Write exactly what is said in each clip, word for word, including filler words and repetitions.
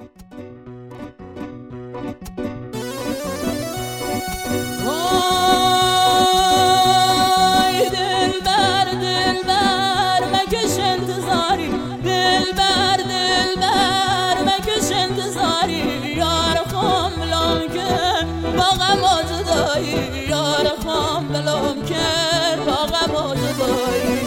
وای دلبر دلبر مکش انتظاری، دلبر دلبر مکش انتظاری، یار خام بلام کرد با غم و جدایی، یار خام بلام کرد با غم و جدایی.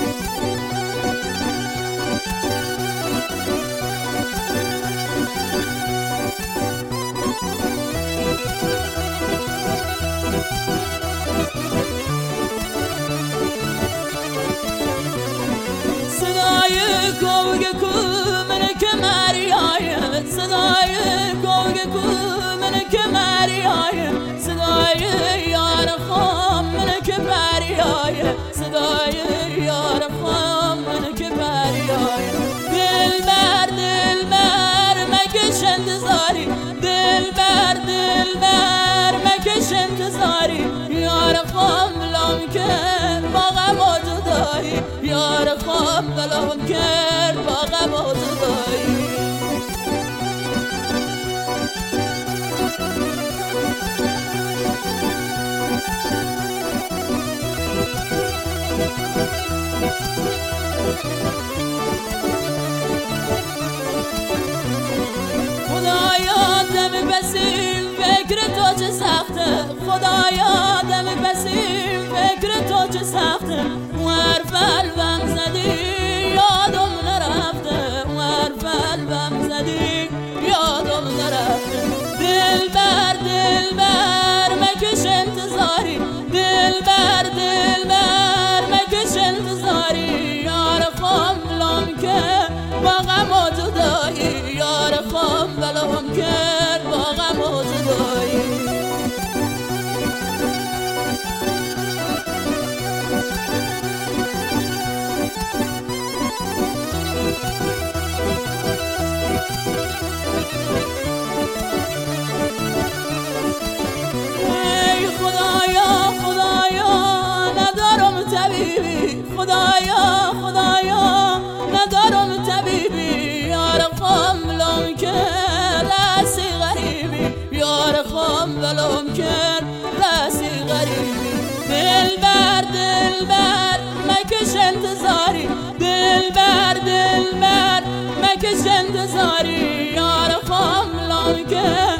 صدای کوگ کو من که مریایم، صدای کوگ کو من که مریایم، صدای یار خام من که بریایم، صدای یار خام من که بریایم. دلبر دلبر مکش انتظاری، دلبر دلبر مکش انتظاری، یار خام بلام کرد با غم و جدایی، یار خام بلام کرد با غم و جدایی. خدایا دم بسیم فکر تو چه سخته، خدایا دم بسیم فکر تو چه سخته، ور قلبم زدی یادم نرفته، ور قلبم زدی یادم نرفته. دلبر دلبر مکش انتظاری، دلبر دلبر مکش انتظاری، یار خام بلام کرد با غم و جدایی، یار خام بلام کرد با غم و جدایی. ای خدایا خدایا ندارم طبیبی، خدایا خدایا ندارم طبیبی، یار خام بلام کرد رسی غریبی، یار خام بلام کرد رسی غریبی. دلبر دلبر مکش انتظاری، دلبر دلبر مکش انتظاری، یار خام بلام کرد